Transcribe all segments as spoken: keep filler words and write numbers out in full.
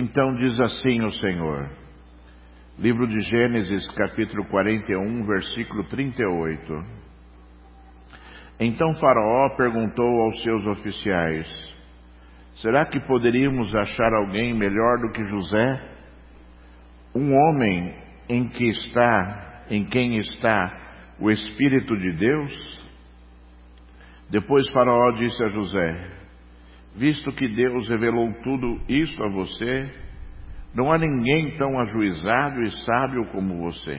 Então diz assim o Senhor, livro de Gênesis, capítulo quarenta e um, versículo trinta e oito. Então Faraó perguntou aos seus oficiais: será que poderíamos achar alguém melhor do que José? Um homem em que está, em quem está o Espírito de Deus? Depois Faraó disse a José: visto que Deus revelou tudo isso a você, não há ninguém tão ajuizado e sábio como você.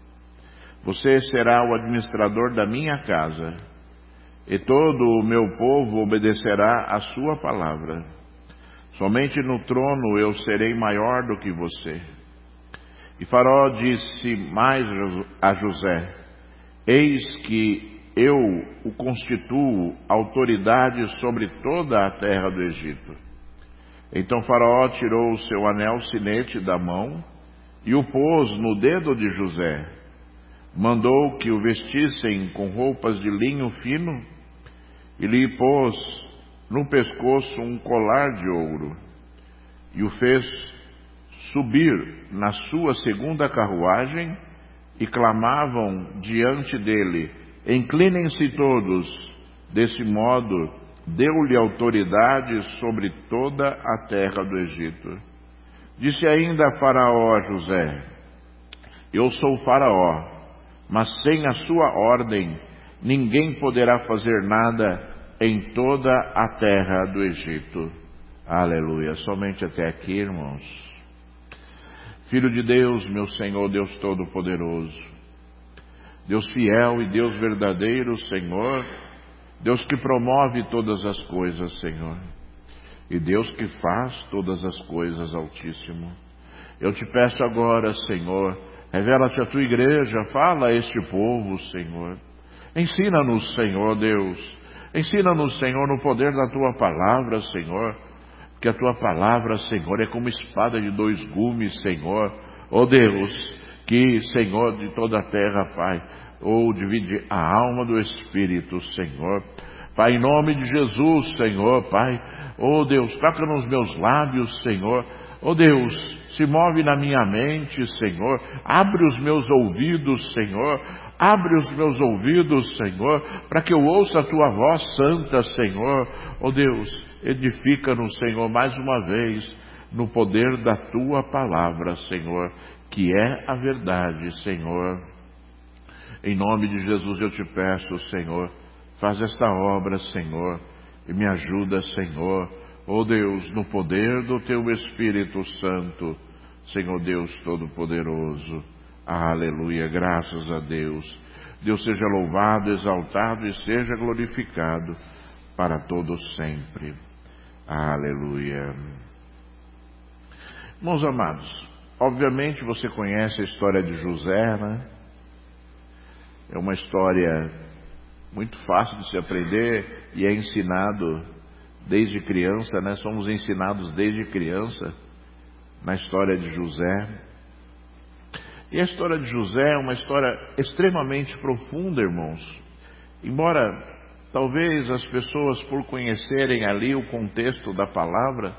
Você será o administrador da minha casa, e todo o meu povo obedecerá à sua palavra. Somente no trono eu serei maior do que você. E Faraó disse mais a José: eis que eu o constituo autoridade sobre toda a terra do Egito. Então Faraó tirou o seu anel sinete da mão e o pôs no dedo de José. Mandou que o vestissem com roupas de linho fino e lhe pôs no pescoço um colar de ouro e o fez subir na sua segunda carruagem e clamavam diante dele: inclinem-se todos. Desse modo deu-lhe autoridade sobre toda a terra do Egito. Disse ainda Faraó a José: eu sou Faraó, mas sem a sua ordem ninguém poderá fazer nada em toda a terra do Egito. Aleluia. Somente até aqui, irmãos. Filho de Deus, meu Senhor, Deus Todo-Poderoso, Deus fiel e Deus verdadeiro, Senhor, Deus que promove todas as coisas, Senhor, e Deus que faz todas as coisas, Altíssimo. Eu te peço agora, Senhor, revela-te a tua igreja, fala a este povo, Senhor. Ensina-nos, Senhor Deus, ensina-nos, Senhor, no poder da tua palavra, Senhor, que a tua palavra, Senhor, é como espada de dois gumes, Senhor. Ó Deus, que, Senhor, de toda a terra, Pai, ou divide a alma do Espírito, Senhor. Pai, em nome de Jesus, Senhor, Pai, ó Deus, toca nos meus lábios, Senhor. Ó Deus, se move na minha mente, Senhor. Abre os meus ouvidos, Senhor. Abre os meus ouvidos, Senhor, para que eu ouça a tua voz santa, Senhor. Ó Deus, edifica-nos, Senhor, mais uma vez, no poder da tua palavra, Senhor, que é a verdade, Senhor. Em nome de Jesus eu te peço, Senhor, faz esta obra, Senhor, e me ajuda, Senhor, ó Deus, no poder do teu Espírito Santo, Senhor Deus Todo-Poderoso. Aleluia, graças a Deus. Deus seja louvado, exaltado e seja glorificado para todo sempre. Aleluia. Meus amados, obviamente você conhece a história de José, né? É uma história muito fácil de se aprender e é ensinado desde criança, né? Somos ensinados desde criança na história de José. E a história de José é uma história extremamente profunda, irmãos. Embora talvez as pessoas, por conhecerem ali o contexto da palavra,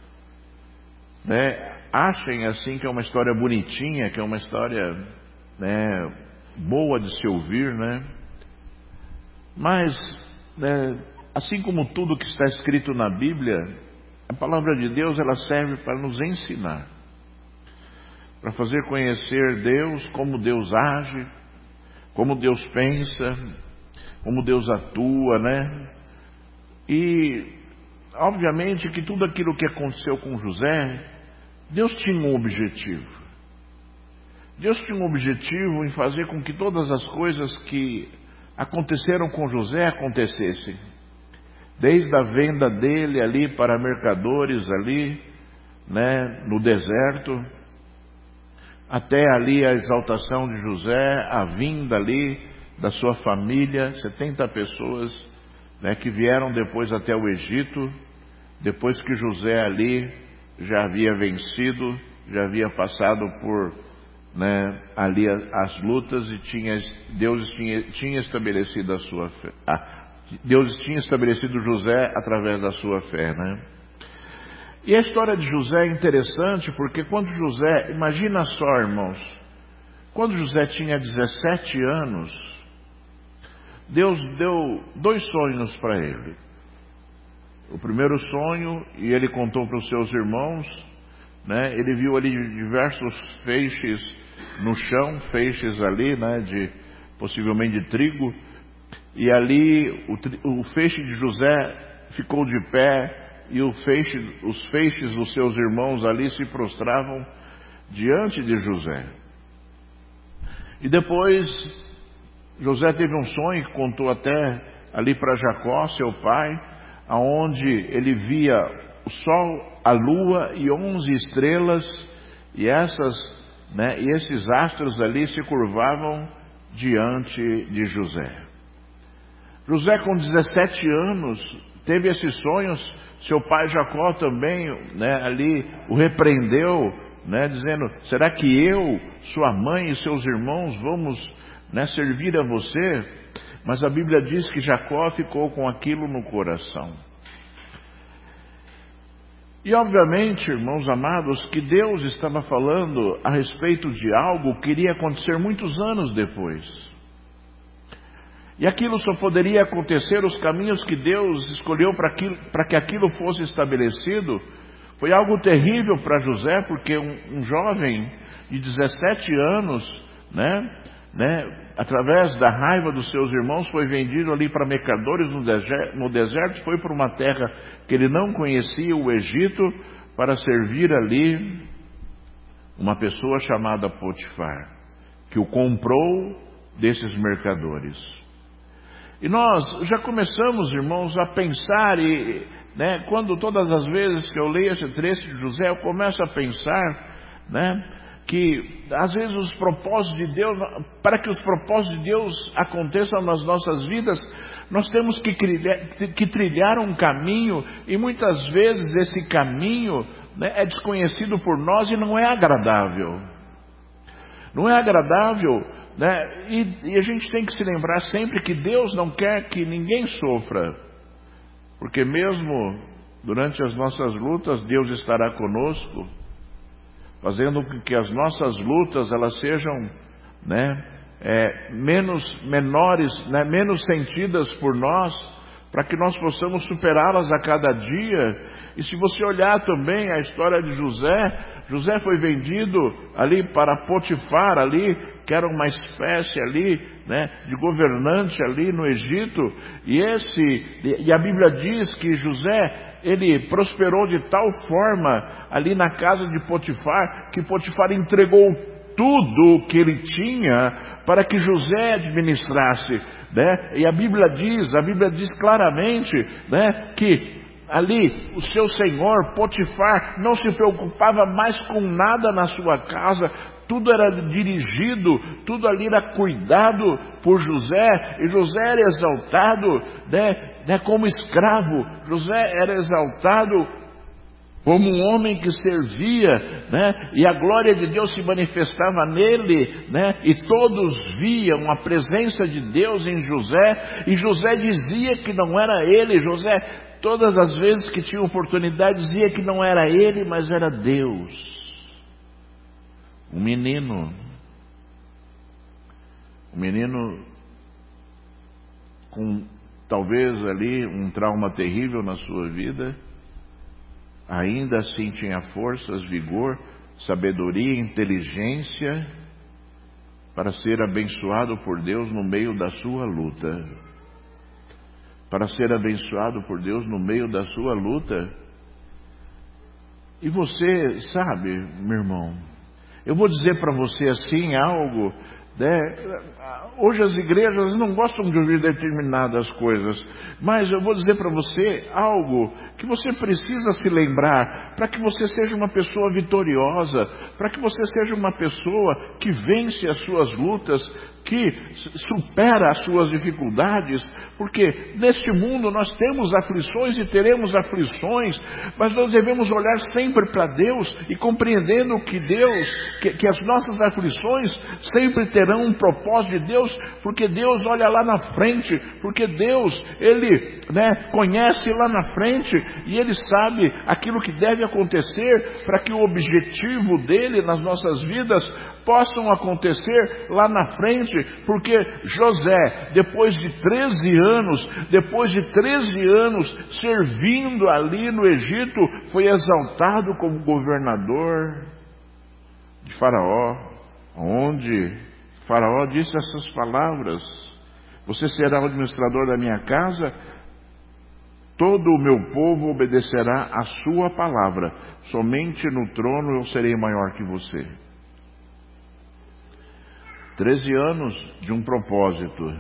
né, achem assim que é uma história bonitinha, que é uma história, né, boa de se ouvir, né? Mas, né, assim como tudo que está escrito na Bíblia, a palavra de Deus ela serve para nos ensinar, para fazer conhecer Deus, como Deus age, como Deus pensa, como Deus atua, né? E, obviamente, que tudo aquilo que aconteceu com José, Deus tinha um objetivo. Deus tinha um objetivo em fazer com que todas as coisas que aconteceram com José acontecessem. Desde a venda dele ali para mercadores ali, né, no deserto, até ali a exaltação de José, a vinda ali da sua família, setenta pessoas, né, que vieram depois até o Egito, depois que José ali já havia vencido, já havia passado por, né, ali as lutas e tinha, Deus tinha, tinha estabelecido a sua fé. Ah, Deus tinha estabelecido José através da sua fé, né? E a história de José é interessante porque quando José, imagina só, irmãos, quando José tinha dezessete anos, Deus deu dois sonhos para ele. O primeiro sonho, e ele contou para os seus irmãos, né, ele viu ali diversos feixes no chão, feixes ali, né, de, possivelmente de trigo, e ali o, o feixe de José ficou de pé, e o feixe, os feixes dos seus irmãos ali se prostravam diante de José. E depois José teve um sonho que contou até ali para Jacó, seu pai, aonde ele via o sol, a lua e onze estrelas, e essas, né, e esses astros ali se curvavam diante de José. José, com dezessete anos, teve esses sonhos. Seu pai Jacó também, né, ali o repreendeu, né, dizendo: será que eu, sua mãe e seus irmãos vamos, né, servir a você? Mas a Bíblia diz que Jacó ficou com aquilo no coração. E obviamente, irmãos amados, que Deus estava falando a respeito de algo que iria acontecer muitos anos depois. E aquilo só poderia acontecer, os caminhos que Deus escolheu para para que aquilo fosse estabelecido. Foi algo terrível para José, porque um, um jovem de dezessete anos, né, né, através da raiva dos seus irmãos, foi vendido ali para mercadores no deserto, no deserto, foi para uma terra que ele não conhecia, o Egito, para servir ali uma pessoa chamada Potifar, que o comprou desses mercadores. E nós já começamos, irmãos, a pensar, e, né, quando todas as vezes que eu leio esse trecho de José, eu começo a pensar, né, que às vezes os propósitos de Deus, para que os propósitos de Deus aconteçam nas nossas vidas, nós temos que trilhar, que trilhar um caminho, e muitas vezes esse caminho, né, é desconhecido por nós e não é agradável. Não é agradável, né? E, e a gente tem que se lembrar sempre que Deus não quer que ninguém sofra, porque mesmo durante as nossas lutas, Deus estará conosco, fazendo com que as nossas lutas elas sejam, né, é, menos menores, né, menos sentidas por nós, para que nós possamos superá-las a cada dia. E se você olhar também a história de José, José foi vendido ali para Potifar, ali, que era uma espécie ali, né, de governante ali no Egito, e esse, e a Bíblia diz que José, ele prosperou de tal forma ali na casa de Potifar, que Potifar entregou tudo o que ele tinha para que José administrasse, né? E a Bíblia diz, a Bíblia diz claramente, né, que ali o seu senhor Potifar não se preocupava mais com nada na sua casa, tudo era dirigido, tudo ali era cuidado por José, e José era exaltado, né, né, como escravo. José era exaltado como um homem que servia, né, e a glória de Deus se manifestava nele, né, e todos viam a presença de Deus em José, e José dizia que não era ele. José, todas as vezes que tinha oportunidade, dizia que não era ele, mas era Deus. Um menino, um menino com talvez ali um trauma terrível na sua vida, ainda assim tinha forças, vigor, sabedoria, inteligência para ser abençoado por Deus no meio da sua luta. Para ser abençoado por Deus no meio da sua luta. E você sabe, meu irmão, eu vou dizer para você assim algo, né? Hoje as igrejas não gostam de ouvir determinadas coisas, mas eu vou dizer para você algo que você precisa se lembrar, para que você seja uma pessoa vitoriosa, para que você seja uma pessoa que vence as suas lutas, que supera as suas dificuldades, porque neste mundo nós temos aflições e teremos aflições, mas nós devemos olhar sempre para Deus e compreendendo que Deus, que, que as nossas aflições sempre terão entenderão o propósito de Deus, porque Deus olha lá na frente, porque Deus, Ele, né, conhece lá na frente, e Ele sabe aquilo que deve acontecer para que o objetivo dele nas nossas vidas possam acontecer lá na frente, porque José, depois de treze anos, depois de treze anos servindo ali no Egito, foi exaltado como governador de Faraó, onde Faraó disse essas palavras: você será o administrador da minha casa, todo o meu povo obedecerá a sua palavra, somente no trono eu serei maior que você. Treze anos de um propósito,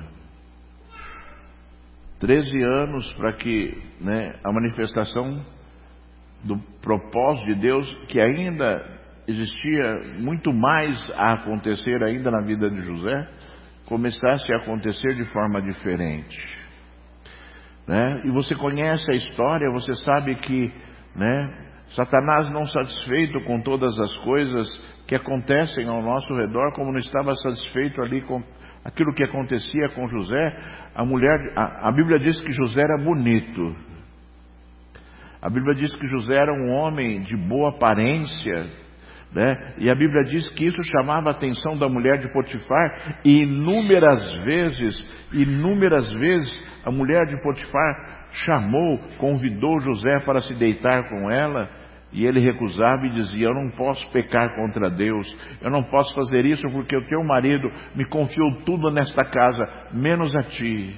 treze anos para que, né, a manifestação do propósito de Deus, que ainda existia muito mais a acontecer ainda na vida de José, começasse a acontecer de forma diferente, né? E você conhece a história, você sabe que, né, Satanás, não satisfeito com todas as coisas que acontecem ao nosso redor, como não estava satisfeito ali com aquilo que acontecia com José, a mulher, a, a Bíblia diz que José era bonito. A Bíblia diz que José era um homem de boa aparência, né? E a Bíblia diz que isso chamava a atenção da mulher de Potifar, e inúmeras vezes, inúmeras vezes, a mulher de Potifar chamou, convidou José para se deitar com ela, e ele recusava e dizia: eu não posso pecar contra Deus, eu não posso fazer isso porque o teu marido me confiou tudo nesta casa, menos a ti.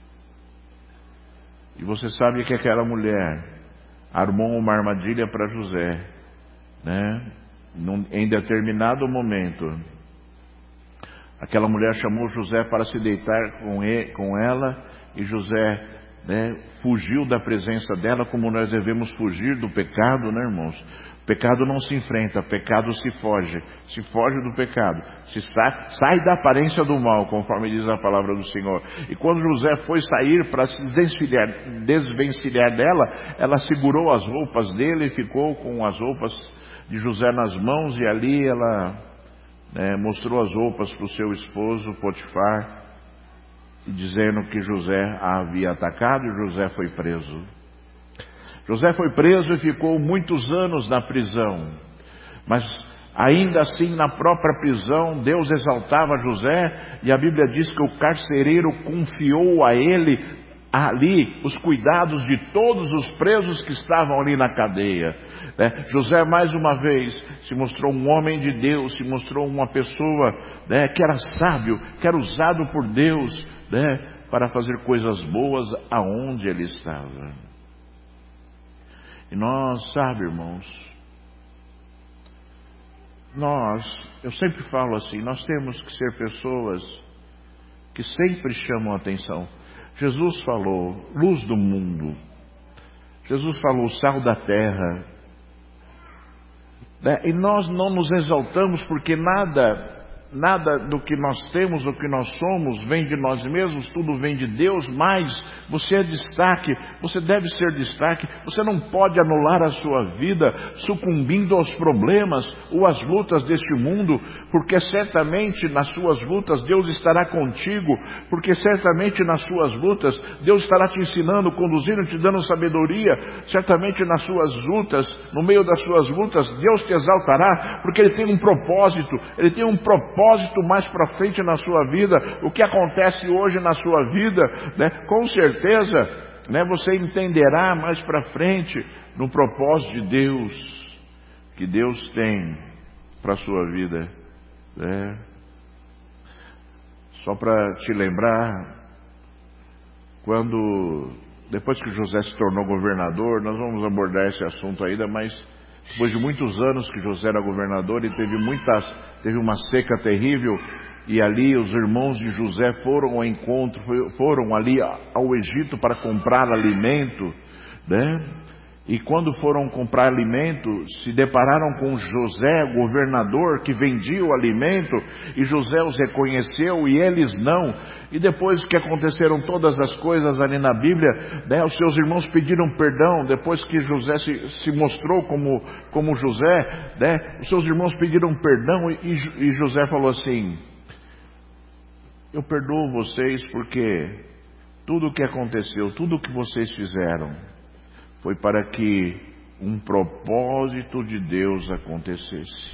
E você sabe que aquela mulher armou uma armadilha para José, né? Num, em determinado momento, aquela mulher chamou José para se deitar com, ele, com ela, e José, né, fugiu da presença dela, como nós devemos fugir do pecado, né, irmãos? O pecado não se enfrenta, o pecado se foge, se foge do pecado, se sai, sai da aparência do mal, conforme diz a palavra do Senhor. E quando José foi sair para se desvencilhar, desvencilhar dela, ela segurou as roupas dele e ficou com as roupas de José nas mãos, e ali ela, né, mostrou as roupas para o seu esposo Potifar, dizendo que José a havia atacado, e José foi preso. José foi preso e ficou muitos anos na prisão, mas ainda assim na própria prisão Deus exaltava José, e a Bíblia diz que o carcereiro confiou a ele ali os cuidados de todos os presos que estavam ali na cadeia, né? José mais uma vez se mostrou um homem de Deus, se mostrou uma pessoa, né, que era sábio, que era usado por Deus, né, para fazer coisas boas aonde ele estava. E nós, sabe, irmãos, nós, eu sempre falo assim, nós temos que ser pessoas que sempre chamam a atenção. Jesus falou, luz do mundo. Jesus falou, sal da terra. Né? E nós não nos exaltamos porque nada, nada do que nós temos, do que nós somos, vem de nós mesmos, tudo vem de Deus, mas você é destaque, você deve ser destaque, você não pode anular a sua vida sucumbindo aos problemas ou às lutas deste mundo, porque certamente nas suas lutas Deus estará contigo, porque certamente nas suas lutas Deus estará te ensinando, conduzindo, te dando sabedoria, certamente nas suas lutas, no meio das suas lutas, Deus te exaltará, porque Ele tem um propósito, Ele tem um propósito propósito mais para frente na sua vida. O que acontece hoje na sua vida, né, com certeza, né, você entenderá mais para frente no propósito de Deus, que Deus tem para a sua vida, né? Só para te lembrar, quando, depois que José se tornou governador, nós vamos abordar esse assunto ainda, mas depois de muitos anos que José era governador, e teve muitas Teve uma seca terrível, e ali os irmãos de José foram ao encontro, foram ali ao Egito para comprar alimento, né? E quando foram comprar alimento, se depararam com José, o governador, que vendia o alimento, e José os reconheceu e eles não. E depois que aconteceram todas as coisas ali na Bíblia, né, os seus irmãos pediram perdão, depois que José se, se mostrou como, como José, né, os seus irmãos pediram perdão, e, e José falou assim: eu perdoo vocês porque tudo o que aconteceu, tudo o que vocês fizeram, foi para que um propósito de Deus acontecesse.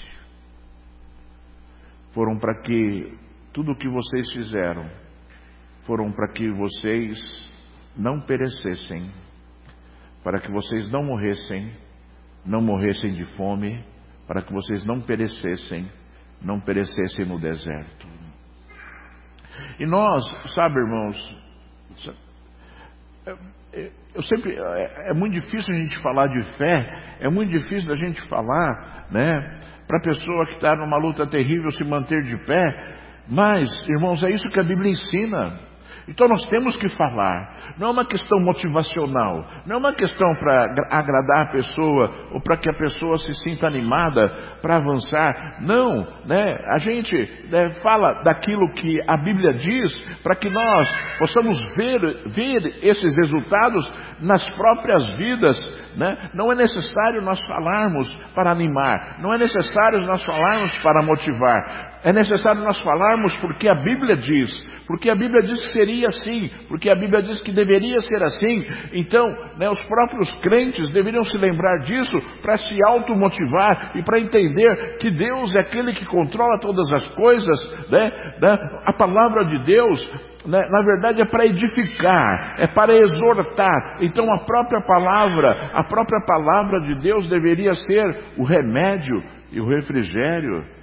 Foram para que tudo o que vocês fizeram, foram para que vocês não perecessem, para que vocês não morressem, não morressem de fome, para que vocês não perecessem, não perecessem no deserto. E nós, sabe, irmãos, eu sempre, é, é muito difícil a gente falar de fé, é muito difícil a gente falar, né, para a pessoa que está numa luta terrível se manter de pé, mas, irmãos, é isso que a Bíblia ensina. Então nós temos que falar. Não é uma questão motivacional, não é uma questão para agradar a pessoa ou para que a pessoa se sinta animada para avançar. Não, né? A gente né, fala daquilo que a Bíblia diz para que nós possamos ver, ver esses resultados nas próprias vidas, né? Não é necessário nós falarmos para animar, não é necessário nós falarmos para motivar. É necessário nós falarmos porque a Bíblia diz, porque a Bíblia diz que seria assim, porque a Bíblia diz que deveria ser assim. Então, né, os próprios crentes deveriam se lembrar disso para se automotivar e para entender que Deus é aquele que controla todas as coisas, né? né? A palavra de Deus, né, na verdade é para edificar, é para exortar. Então a própria palavra, a própria palavra de Deus deveria ser o remédio e o refrigério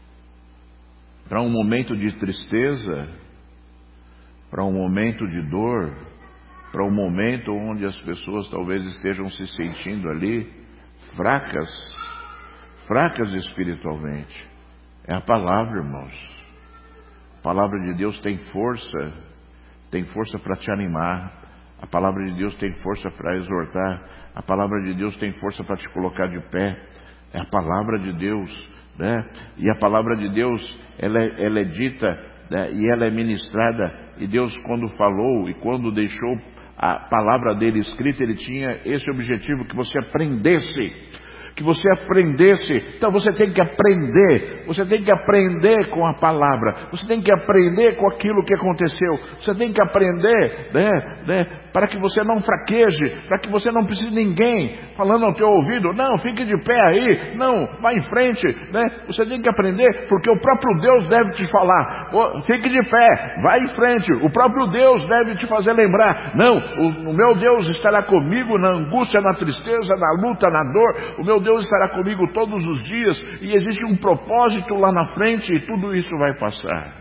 para um momento de tristeza, para um momento de dor, para um momento onde as pessoas talvez estejam se sentindo ali fracas, fracas espiritualmente. É a palavra, irmãos. A palavra de Deus tem força, tem força para te animar. A palavra de Deus tem força para exortar. A palavra de Deus tem força para te colocar de pé. É a palavra de Deus, né? E a palavra de Deus, ela é, ela é dita, né? E ela é ministrada. E Deus, quando falou e quando deixou a palavra dele escrita, ele tinha esse objetivo, que você aprendesse. Que você aprendesse. Então você tem que aprender. Você tem que aprender com a palavra. Você tem que aprender com aquilo que aconteceu. Você tem que aprender, né, né, para que você não fraqueje, para que você não precise de ninguém falando ao teu ouvido, não, fique de pé aí, não, vá em frente, né? Você tem que aprender, porque o próprio Deus deve te falar, oh, fique de pé, vá em frente. O próprio Deus deve te fazer lembrar, não, o, o meu Deus estará comigo na angústia, na tristeza, na luta, na dor. O meu Deus estará comigo todos os dias, e existe um propósito lá na frente, e tudo isso vai passar.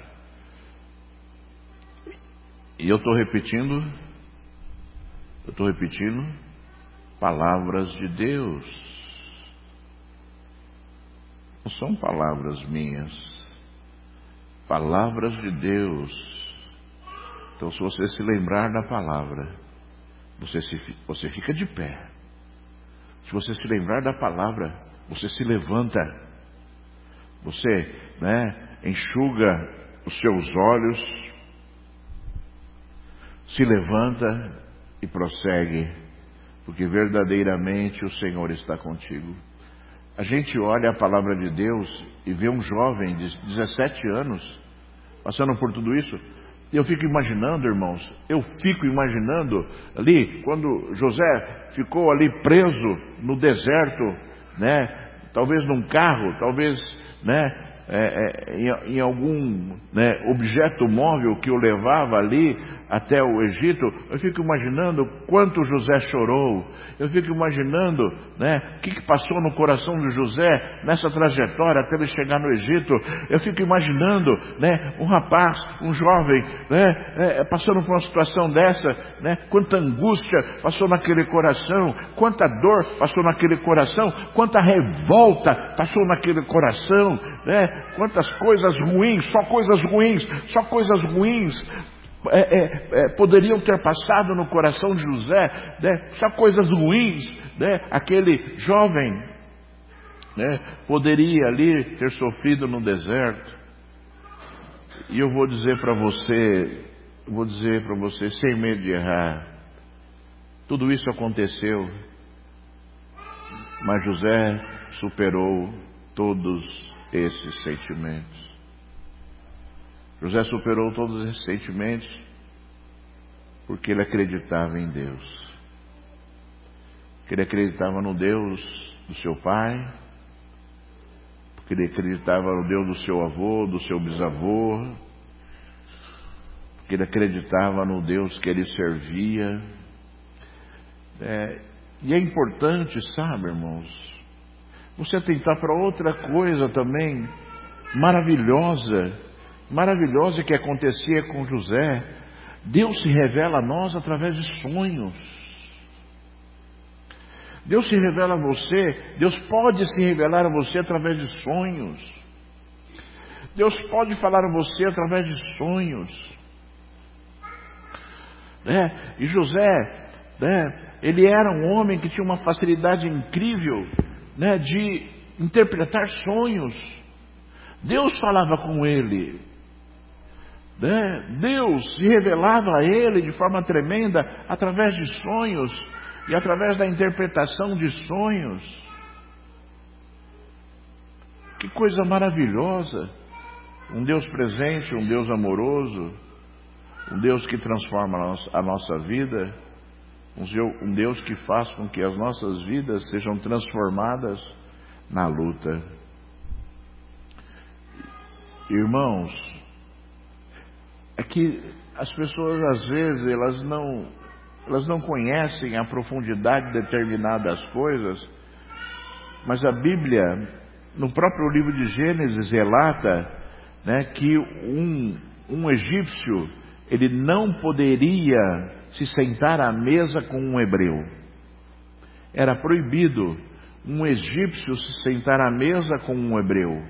E eu estou repetindo, eu estou repetindo, palavras de Deus. Não são palavras minhas, palavras de Deus. Então, se você se lembrar da palavra, você, se, você fica de pé. Se você se lembrar da palavra, você se levanta. Você, né, enxuga os seus olhos, se levanta e prossegue, porque verdadeiramente o Senhor está contigo. A gente olha a palavra de Deus e vê um jovem de dezessete anos passando por tudo isso. E eu fico imaginando, irmãos, eu fico imaginando ali, quando José ficou ali preso no deserto, né? Talvez num carro, talvez, né? É, é, em, em algum, né, objeto móvel que o levava ali até o Egito. Eu fico imaginando quanto José chorou. Eu fico imaginando, né, o que, que passou no coração de José nessa trajetória até ele chegar no Egito. Eu fico imaginando, né, um rapaz, um jovem, né, é, passando por uma situação dessa, né, quanta angústia passou naquele coração, quanta dor passou naquele coração, quanta revolta passou naquele coração, né, quantas coisas ruins, só coisas ruins, só coisas ruins É, é, é, poderiam ter passado no coração de José, né? Só coisas ruins, né? Aquele jovem, né, poderia ali ter sofrido no deserto. E eu vou dizer para você, vou dizer para você, sem medo de errar, tudo isso aconteceu, mas José superou todos esses sentimentos. José superou todos esses sentimentos porque ele acreditava em Deus. Porque ele acreditava no Deus do seu pai, porque ele acreditava no Deus do seu avô, do seu bisavô, porque ele acreditava no Deus que ele servia. É, e é importante, sabe, irmãos, você atentar para outra coisa também maravilhosa, maravilhosa que acontecia com José. Deus se revela a nós através de sonhos. Deus se revela a você, Deus pode se revelar a você através de sonhos. Deus pode falar a você através de sonhos. É, e José, né, ele era um homem que tinha uma facilidade incrível, né, de interpretar sonhos. Deus falava com ele, né? Deus se revelava a ele de forma tremenda através de sonhos e através da interpretação de sonhos. Que coisa maravilhosa! Um Deus presente, um Deus amoroso, um Deus que transforma a nossa, a nossa vida, um Deus que faz com que as nossas vidas sejam transformadas na luta. Irmãos, é que as pessoas às vezes elas não, elas não conhecem a profundidade de determinadas coisas, mas a Bíblia, no próprio livro de Gênesis, relata, né, que um, um egípcio, ele não poderia se sentar à mesa com um hebreu. Era proibido um egípcio se sentar à mesa com um hebreu.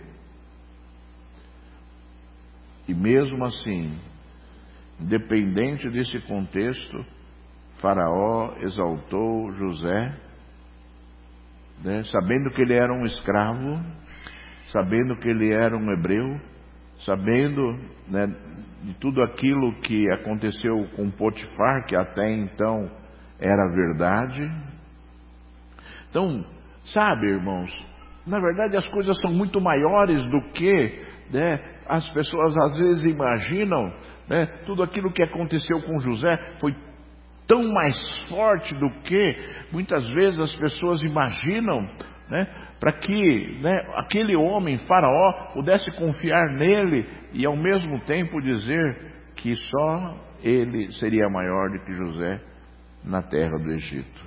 E mesmo assim, independente desse contexto, Faraó exaltou José, né, sabendo que ele era um escravo, sabendo que ele era um hebreu, sabendo, né, de tudo aquilo que aconteceu com Potifar, que até então era verdade. Então, sabe, irmãos, na verdade as coisas são muito maiores do que, né, as pessoas às vezes imaginam, né? Tudo aquilo que aconteceu com José foi tão mais forte do que muitas vezes as pessoas imaginam, né? Para que, né, aquele homem, Faraó, pudesse confiar nele e ao mesmo tempo dizer que só ele seria maior do que José na terra do Egito.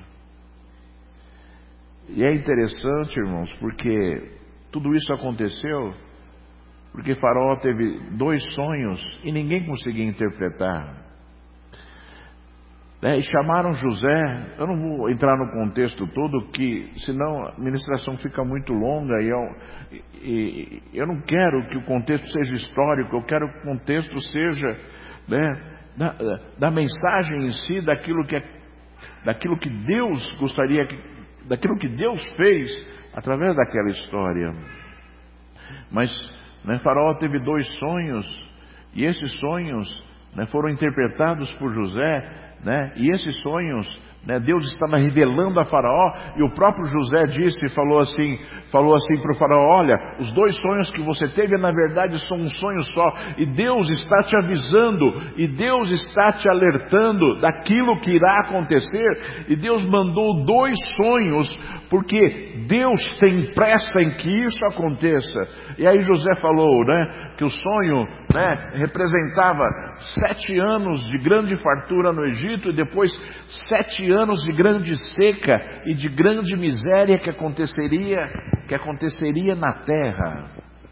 E é interessante, irmãos, porque tudo isso aconteceu porque Faraó teve dois sonhos e ninguém conseguia interpretar. É, e chamaram José. Eu não vou entrar no contexto todo, que senão a ministração fica muito longa e eu, e, e eu não quero que o contexto seja histórico, eu quero que o contexto seja, né, da, da mensagem em si, daquilo que, é, daquilo que Deus gostaria, que, daquilo que Deus fez através daquela história. Mas, né, Faraó teve dois sonhos, e esses sonhos, né, foram interpretados por José, né, e esses sonhos, né, Deus estava revelando a Faraó, e o próprio José disse, falou assim, falou assim para o Faraó: olha, os dois sonhos que você teve na verdade são um sonho só, e Deus está te avisando, e Deus está te alertando daquilo que irá acontecer, e Deus mandou dois sonhos, porque Deus tem pressa em que isso aconteça. E aí José falou, né, que o sonho, né, representava sete anos de grande fartura no Egito, e depois sete anos de grande seca e de grande miséria que aconteceria, que aconteceria na terra.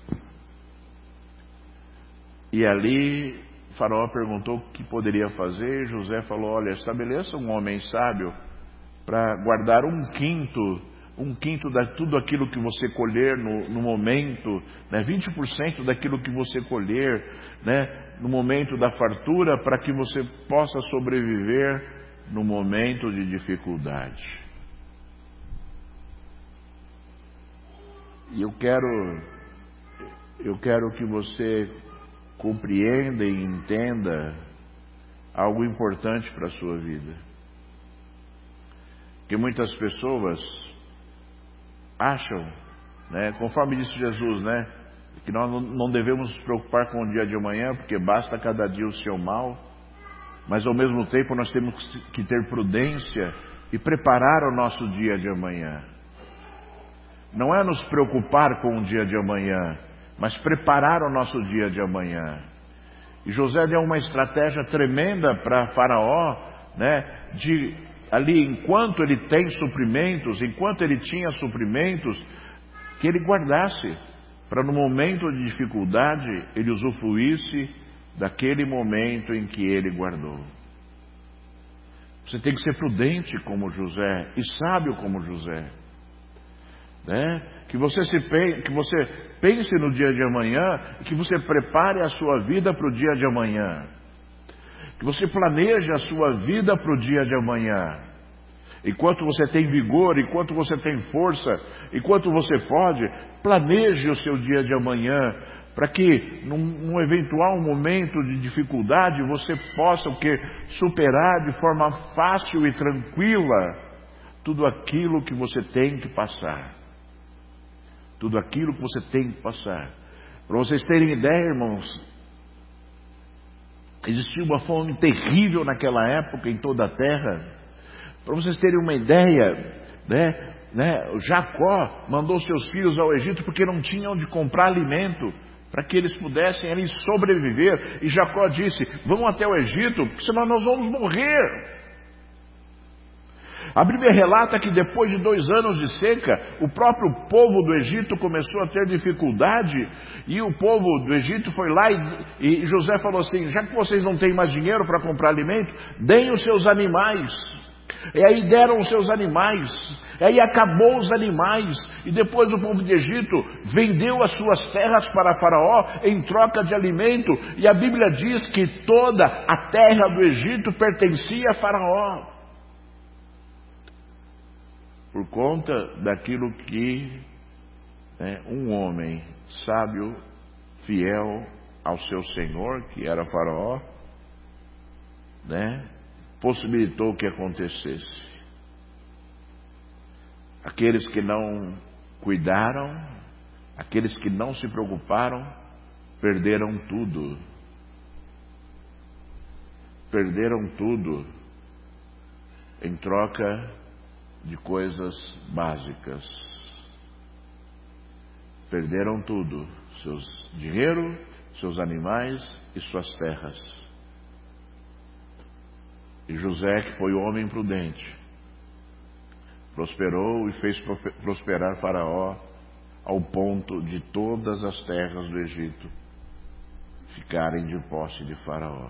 E ali Faraó perguntou o que poderia fazer, e José falou: olha, estabeleça um homem sábio para guardar um quinto um quinto de tudo aquilo que você colher no, no momento, né, vinte por cento daquilo que você colher, né, no momento da fartura, para que você possa sobreviver no momento de dificuldade. E eu quero, eu quero que você compreenda e entenda algo importante para a sua vida. Que muitas pessoas acham, né, conforme disse Jesus, né, que nós não devemos nos preocupar com o dia de amanhã, porque basta cada dia o seu mal, mas ao mesmo tempo nós temos que ter prudência e preparar o nosso dia de amanhã. Não é nos preocupar com o dia de amanhã, mas preparar o nosso dia de amanhã. E José deu uma estratégia tremenda para Faraó, né, de ali, enquanto ele tem suprimentos, enquanto ele tinha suprimentos, que ele guardasse, para no momento de dificuldade ele usufruísse daquele momento em que ele guardou. Você tem que ser prudente como José e sábio como José, né? Que você se que você pense no dia de amanhã e que você prepare a sua vida para o dia de amanhã, que você planeje a sua vida para o dia de amanhã. Enquanto você tem vigor, enquanto você tem força, enquanto você pode, planeje o seu dia de amanhã, para que num, num eventual momento de dificuldade você possa o quê? Superar de forma fácil e tranquila tudo aquilo que você tem que passar. Tudo aquilo que você tem que passar. Para vocês terem ideia, irmãos, existia uma fome terrível naquela época em toda a terra. Para vocês terem uma ideia, né, né, Jacó mandou seus filhos ao Egito porque não tinham onde comprar alimento, para que eles pudessem ali sobreviver. E Jacó disse: vamos até o Egito, porque senão nós vamos morrer. A Bíblia relata que depois de dois anos de seca, o próprio povo do Egito começou a ter dificuldade, e o povo do Egito foi lá e, e José falou assim: já que vocês não têm mais dinheiro para comprar alimento, deem os seus animais. E aí deram os seus animais, e aí acabou os animais, e depois o povo de Egito vendeu as suas terras para Faraó em troca de alimento, e a Bíblia diz que toda a terra do Egito pertencia a Faraó, por conta daquilo que, né, um homem sábio, fiel ao seu senhor, que era Faraó, né, possibilitou que acontecesse. Aqueles que não cuidaram, aqueles que não se preocuparam, perderam tudo. Perderam tudo em troca de coisas básicas. Perderam tudo: seus dinheiro, seus animais e suas terras. E José, que foi homem prudente, prosperou e fez prosperar Faraó, ao ponto de todas as terras do Egito ficarem de posse de Faraó.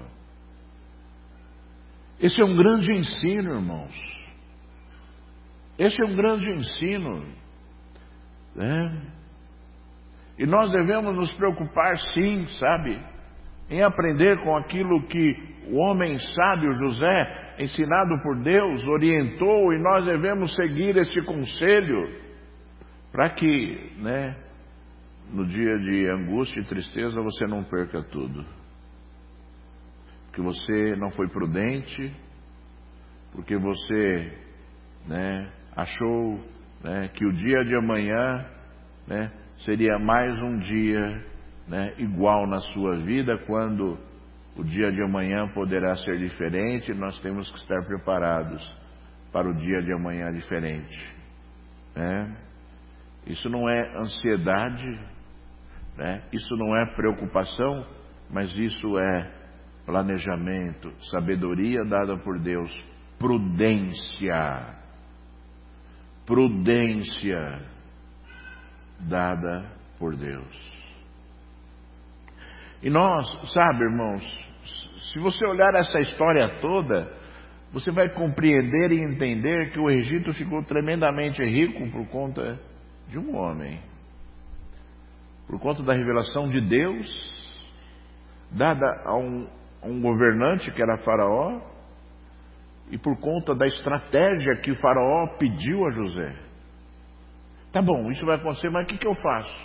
Esse é um grande ensino, irmãos. Esse é um grande ensino, né? E nós devemos nos preocupar, sim, sabe, em aprender com aquilo que o homem sábio José, ensinado por Deus, orientou, e nós devemos seguir este conselho, para que, né, no dia de angústia e tristeza você não perca tudo, porque você não foi prudente, porque você, né, achou, né, que o dia de amanhã, né, seria mais um dia, né, igual na sua vida, quando o dia de amanhã poderá ser diferente. Nós temos que estar preparados para o dia de amanhã diferente, né? Isso não é ansiedade, né? Isso não é preocupação, mas isso é planejamento, sabedoria dada por Deus, prudência, prudência dada por Deus. E nós, sabe, irmãos, se você olhar essa história toda, você vai compreender e entender que o Egito ficou tremendamente rico por conta de um homem, por conta da revelação de Deus dada a um, a um governante que era Faraó, e por conta da estratégia que Faraó pediu a José. Tá bom, isso vai acontecer, mas o que, que eu faço?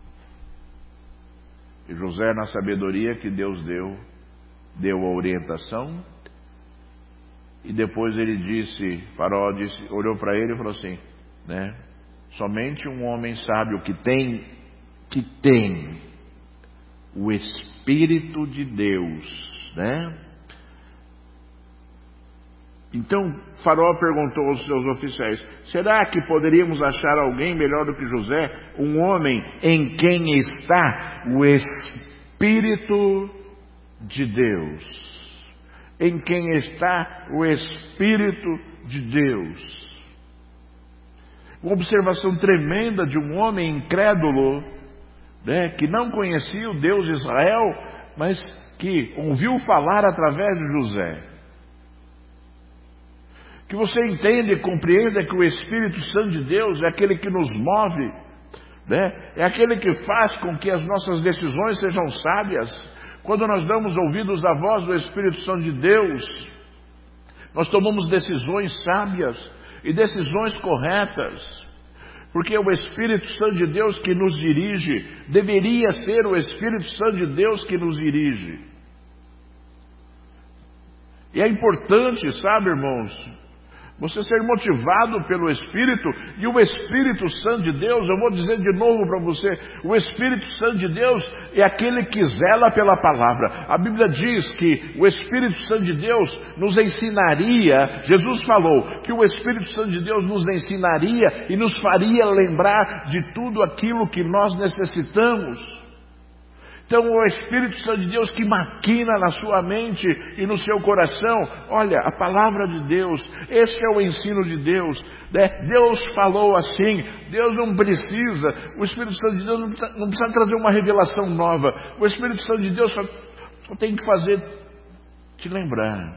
E José, na sabedoria que Deus deu, deu a orientação, e depois ele disse, Faraó disse, olhou para ele e falou assim, né, somente um homem sábio que tem que tem o Espírito de Deus, né? Então Faraó perguntou aos seus oficiais: será que poderíamos achar alguém melhor do que José, um homem em quem está o Espírito de Deus? Em quem está o Espírito de Deus. Uma observação tremenda de um homem incrédulo, né, que não conhecia o Deus de Israel, mas que ouviu falar através de José. Que você entenda e compreenda que o Espírito Santo de Deus é aquele que nos move, né? É aquele que faz com que as nossas decisões sejam sábias. Quando nós damos ouvidos à voz do Espírito Santo de Deus, nós tomamos decisões sábias e decisões corretas, porque é o Espírito Santo de Deus que nos dirige, deveria ser o Espírito Santo de Deus que nos dirige. E é importante, sabe, irmãos, você ser motivado pelo Espírito, e o Espírito Santo de Deus, eu vou dizer de novo para você, o Espírito Santo de Deus é aquele que zela pela palavra. A Bíblia diz que o Espírito Santo de Deus nos ensinaria, Jesus falou que o Espírito Santo de Deus nos ensinaria e nos faria lembrar de tudo aquilo que nós necessitamos. Então o Espírito Santo de Deus que maquina na sua mente e no seu coração, olha, a palavra de Deus, esse é o ensino de Deus, né? Deus falou assim, Deus não precisa, o Espírito Santo de Deus não precisa, não precisa trazer uma revelação nova, o Espírito Santo de Deus só, só tem que fazer te lembrar,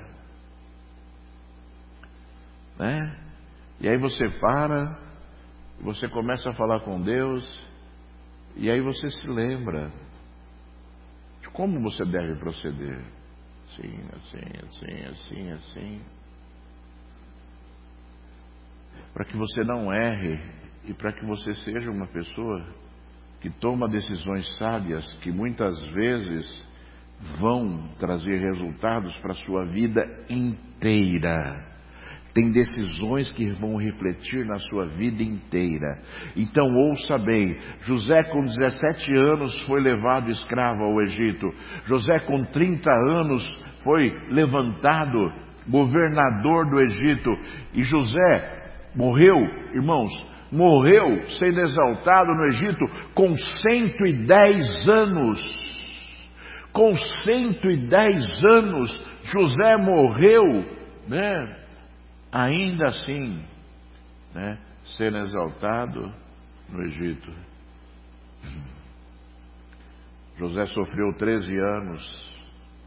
né? E aí você para, você começa a falar com Deus, e aí você se lembra como você deve proceder. Assim, assim, assim, assim, assim. Para que você não erre e para que você seja uma pessoa que toma decisões sábias que muitas vezes vão trazer resultados para a sua vida inteira. Tem decisões que vão refletir na sua vida inteira. Então ouça bem, José com dezessete anos foi levado escravo ao Egito. José com trinta anos foi levantado governador do Egito. E José morreu, irmãos, morreu sendo exaltado no Egito com cento e dez anos. Com cento e dez anos José morreu, né? Ainda assim, né, sendo exaltado no Egito. José sofreu treze anos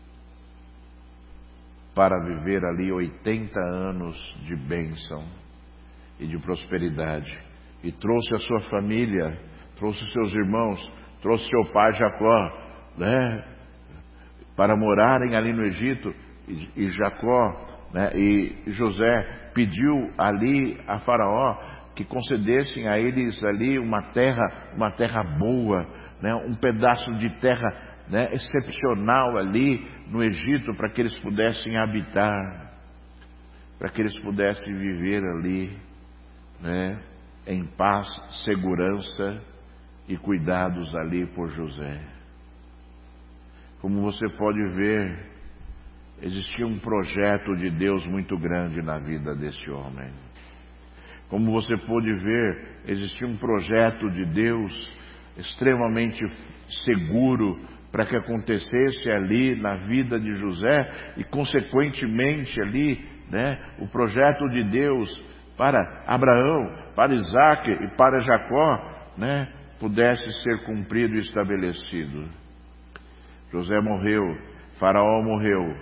para viver ali oitenta anos de bênção e de prosperidade. E trouxe a sua família, trouxe seus irmãos, trouxe seu pai Jacó, né, para morarem ali no Egito. E, e Jacó, né, e José pediu ali a Faraó que concedessem a eles ali uma terra, uma terra boa, né, um pedaço de terra, né, excepcional ali no Egito, para que eles pudessem habitar, para que eles pudessem viver ali, né, em paz, segurança e cuidados ali por José. Como você pode ver, existia um projeto de Deus muito grande na vida desse homem. Como você pôde ver, existia um projeto de Deus extremamente seguro para que acontecesse ali na vida de José e consequentemente ali, né, o projeto de Deus para Abraão, para Isaac e para Jacó, né, pudesse ser cumprido e estabelecido. José morreu, Faraó morreu.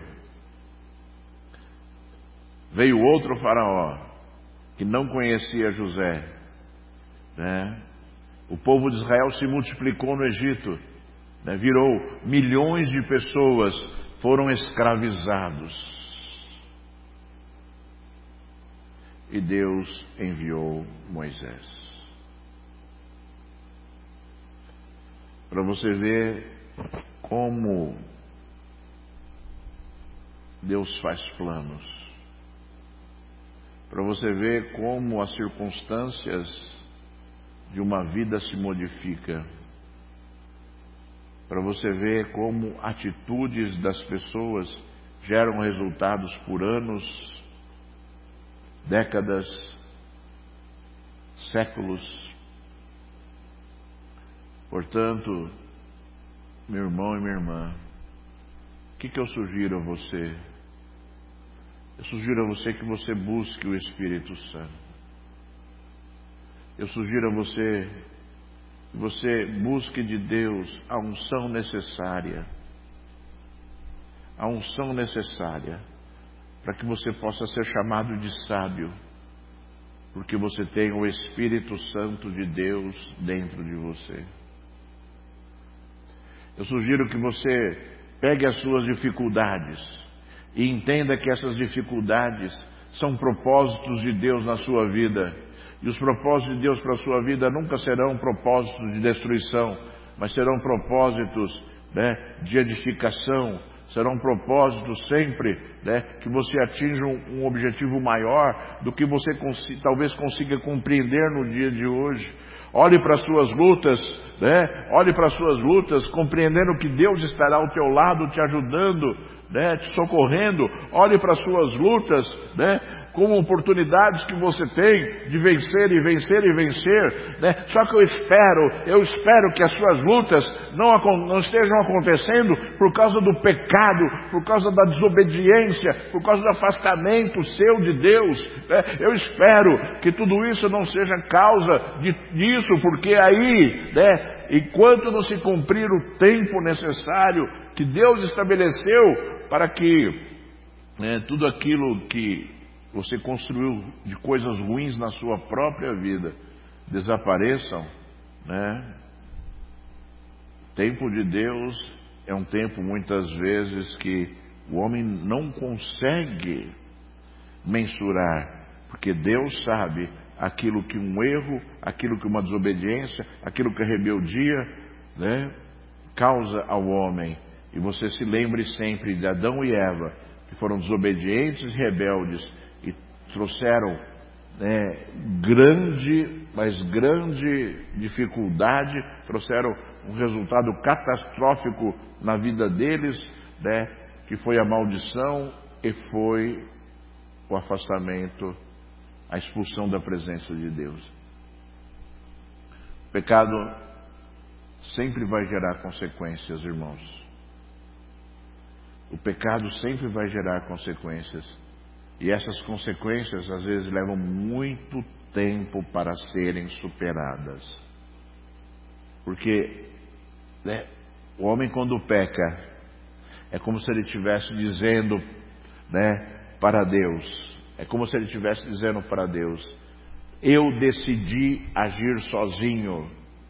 Veio outro faraó, que não conhecia José, né? O povo de Israel se multiplicou no Egito, né? Virou milhões de pessoas, foram escravizados. E Deus enviou Moisés. Para você ver como Deus faz planos. Para você ver como as circunstâncias de uma vida se modificam. para você ver como atitudes das pessoas geram resultados por anos, décadas, séculos. Portanto, meu irmão e minha irmã, o que, que eu sugiro a você? Eu sugiro a você que você busque o Espírito Santo. Eu sugiro a você que você busque de Deus a unção necessária. A unção necessária para que você possa ser chamado de sábio, porque você tem o Espírito Santo de Deus dentro de você. Eu sugiro que você pegue as suas dificuldades e entenda que essas dificuldades são propósitos de Deus na sua vida. E os propósitos de Deus para a sua vida nunca serão propósitos de destruição, mas serão propósitos, né, de edificação. Serão propósitos sempre, né, que você atinja um, um objetivo maior do que você consi- talvez consiga compreender no dia de hoje. Olhe para as suas lutas, né? Olhe para as suas lutas, compreendendo que Deus estará ao teu lado, te ajudando, né? Te socorrendo. Olhe para as suas lutas, né? Como oportunidades que você tem de vencer e vencer e vencer, né? Só que eu espero, eu espero que as suas lutas não, não estejam acontecendo por causa do pecado, por causa da desobediência, por causa do afastamento seu de Deus, né? Eu espero que tudo isso não seja causa de, disso, porque aí, né, enquanto não se cumprir o tempo necessário que Deus estabeleceu para que, né, tudo aquilo que você construiu de coisas ruins na sua própria vida desapareçam, né? O tempo de Deus é um tempo muitas vezes que o homem não consegue mensurar, porque Deus sabe aquilo que um erro, aquilo que uma desobediência, aquilo que a rebeldia, né, causa ao homem. E você se lembre sempre de Adão e Eva, que foram desobedientes e rebeldes, e trouxeram, né, grande, mas grande dificuldade, trouxeram um resultado catastrófico na vida deles, né, que foi a maldição e foi o afastamento, a expulsão da presença de Deus. O pecado sempre vai gerar consequências, irmãos. O pecado sempre vai gerar consequências. E essas consequências às vezes levam muito tempo para serem superadas. Porque, né, o homem quando peca, é como se ele estivesse dizendo, né, para Deus, é como se ele estivesse dizendo para Deus: eu decidi agir sozinho,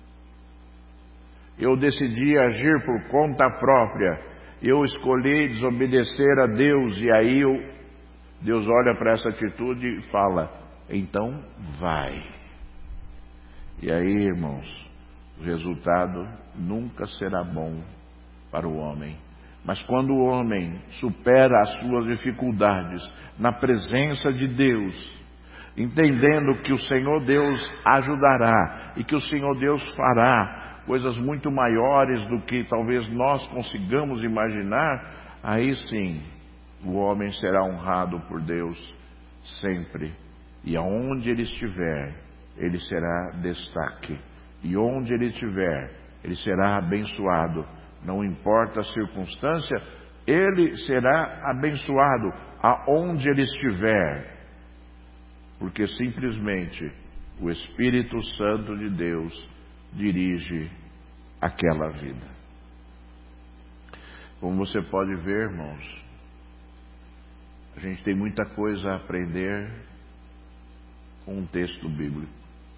eu decidi agir por conta própria, eu escolhi desobedecer a Deus, e aí eu Deus olha para essa atitude e fala: então vai. E aí, irmãos, o resultado nunca será bom para o homem. Mas quando o homem supera as suas dificuldades na presença de Deus, entendendo que o Senhor Deus ajudará e que o Senhor Deus fará coisas muito maiores do que talvez nós consigamos imaginar, aí sim o homem será honrado por Deus sempre. E aonde ele estiver, ele será destaque. E onde ele estiver, ele será abençoado. Não importa a circunstância, ele será abençoado aonde ele estiver. Porque simplesmente o Espírito Santo de Deus dirige aquela vida. Como você pode ver, irmãos, a gente tem muita coisa a aprender com um texto bíblico.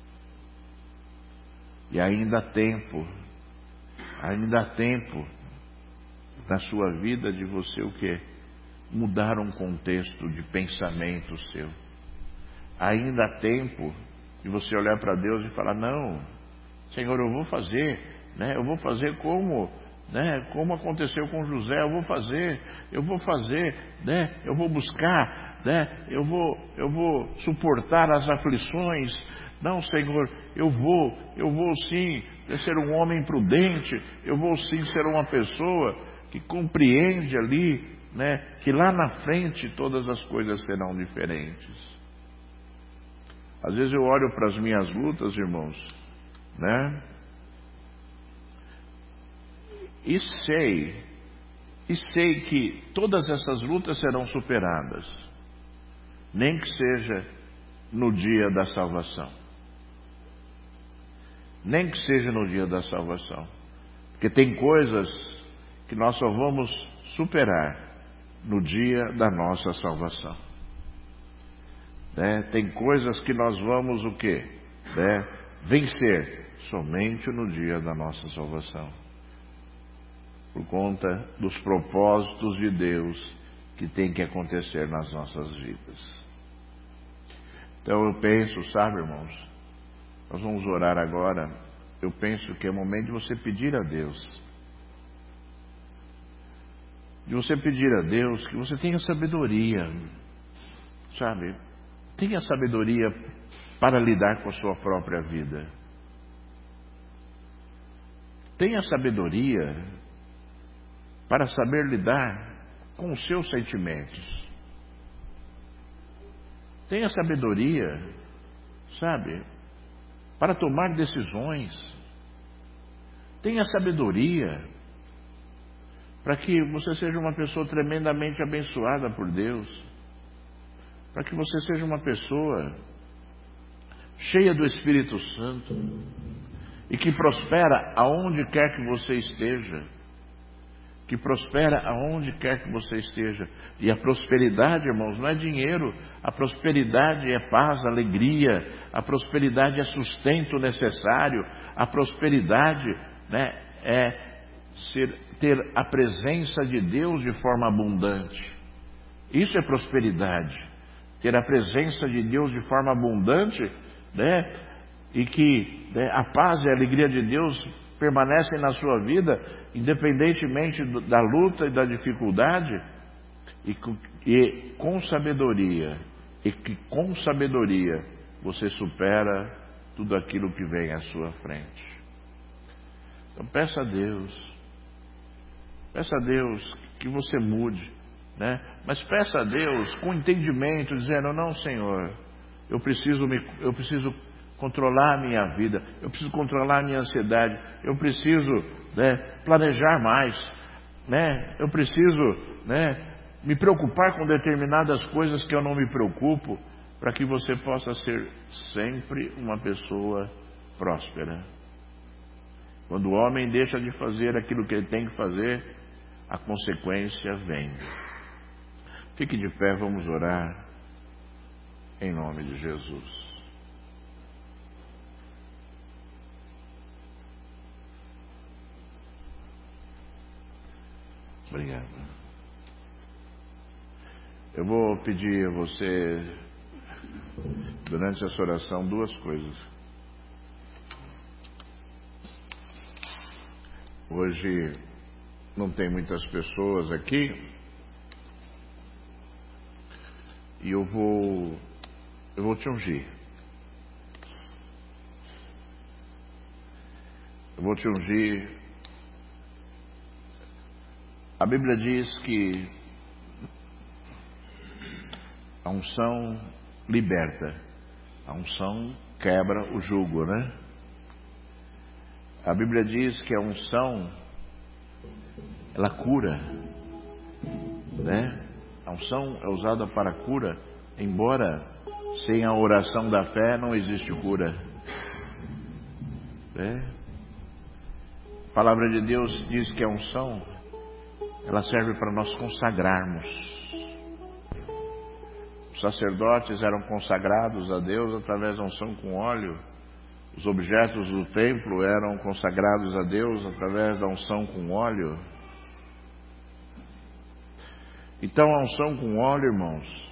E ainda há tempo, ainda há tempo na sua vida de você o quê? Mudar um contexto de pensamento seu. Ainda há tempo de você olhar para Deus e falar: não, Senhor, eu vou fazer, né? Eu vou fazer como... né, como aconteceu com José, eu vou fazer, eu vou fazer, né, eu vou buscar, né, eu vou, eu vou suportar as aflições. Não, Senhor, eu vou, eu vou sim, de ser um homem prudente, eu vou sim ser uma pessoa que compreende ali, né, que lá na frente todas as coisas serão diferentes. Às vezes eu olho para as minhas lutas, irmãos, né, e sei, e sei que todas essas lutas serão superadas, nem que seja no dia da salvação. Nem que seja no dia da salvação. Porque tem coisas que nós só vamos superar no dia da nossa salvação. Né? Tem coisas que nós vamos o quê? Né? Vencer somente no dia da nossa salvação. Por conta dos propósitos de Deus que tem que acontecer nas nossas vidas. Então eu penso, sabe, irmãos, nós vamos orar agora. Eu penso que é o momento de você pedir a Deus, de você pedir a Deus que você tenha sabedoria, sabe? Tenha sabedoria para lidar com a sua própria vida. Tenha sabedoria para saber lidar com os seus sentimentos. Tenha sabedoria, sabe, para tomar decisões. Tenha sabedoria para que você seja uma pessoa tremendamente abençoada por Deus. Para que você seja uma pessoa cheia do Espírito Santo e que prospera aonde quer que você esteja. Que prospera aonde quer que você esteja. E a prosperidade, irmãos, não é dinheiro. A prosperidade é paz, alegria. A prosperidade é sustento necessário. A prosperidade, né, é ser, ter a presença de Deus de forma abundante. Isso é prosperidade. Ter a presença de Deus de forma abundante, né, e que, né, a paz e a alegria de Deus permanecem na sua vida, independentemente da luta e da dificuldade, e, e com sabedoria, e que com sabedoria você supera tudo aquilo que vem à sua frente. Então peça a Deus, peça a Deus que você mude, né? Mas peça a Deus com entendimento, dizendo: não, Senhor, eu preciso me, eu preciso controlar a minha vida, eu preciso controlar a minha ansiedade, eu preciso, né, planejar mais, né, eu preciso, né, me preocupar com determinadas coisas que eu não me preocupo, para que você possa ser sempre uma pessoa próspera. Quando o homem deixa de fazer aquilo que ele tem que fazer, a consequência vem. Fique de pé, vamos orar em nome de Jesus. Obrigado. Eu vou pedir a você, durante essa oração, duas coisas. Hoje não tem muitas pessoas aqui e eu vou, eu vou te ungir. Eu vou te ungir. A Bíblia diz que a unção liberta, a unção quebra o jugo, né? A Bíblia diz que a unção, ela cura, né? A unção é usada para cura, embora sem a oração da fé não existe cura, né? A palavra de Deus diz que a unção, ela serve para nós consagrarmos. Os sacerdotes eram consagrados a Deus através da unção com óleo. Os objetos do templo eram consagrados a Deus através da unção com óleo. Então a unção com óleo, irmãos,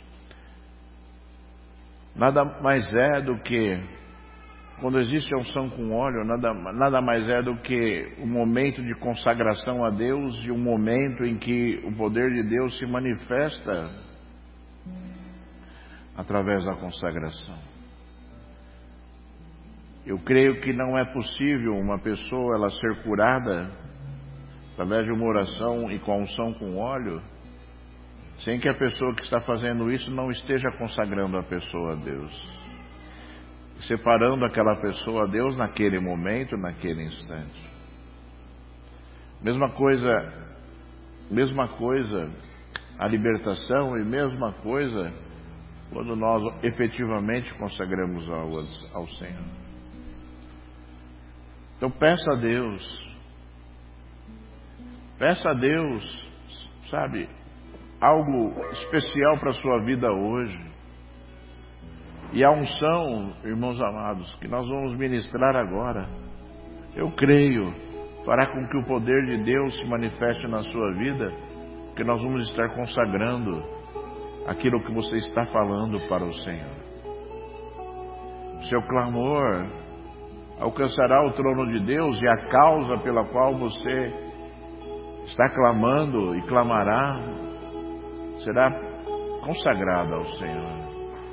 nada mais é do que, quando existe a unção com óleo, nada, nada mais é do que um momento de consagração a Deus e um momento em que o poder de Deus se manifesta através da consagração. Eu creio que não é possível uma pessoa ela ser curada através de uma oração e com a unção com óleo, sem que a pessoa que está fazendo isso não esteja consagrando a pessoa a Deus, separando aquela pessoa a Deus naquele momento, naquele instante. Mesma coisa, mesma coisa a libertação, e mesma coisa quando nós efetivamente consagramos ao, ao Senhor. Então peça a Deus, peça a Deus, sabe, algo especial para a sua vida hoje. E a unção, irmãos amados, que nós vamos ministrar agora, eu creio, fará com que o poder de Deus se manifeste na sua vida, que nós vamos estar consagrando aquilo que você está falando para o Senhor. O seu clamor alcançará o trono de Deus, e a causa pela qual você está clamando e clamará será consagrada ao Senhor.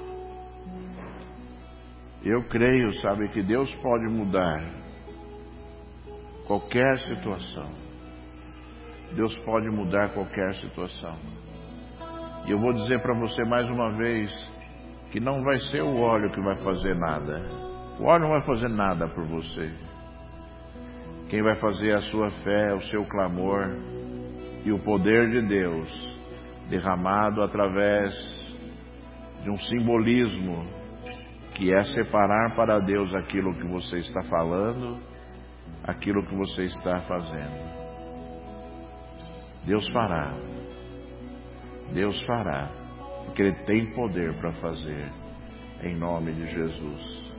Eu creio, sabe, que Deus pode mudar qualquer situação. Deus pode mudar qualquer situação. E eu vou dizer para você mais uma vez que não vai ser o óleo que vai fazer nada. O óleo não vai fazer nada por você. Quem vai fazer é a sua fé, o seu clamor e o poder de Deus derramado através de um simbolismo que é separar para Deus aquilo que você está falando, aquilo que você está fazendo. Deus fará. Deus fará, porque Ele tem poder para fazer, em nome de Jesus.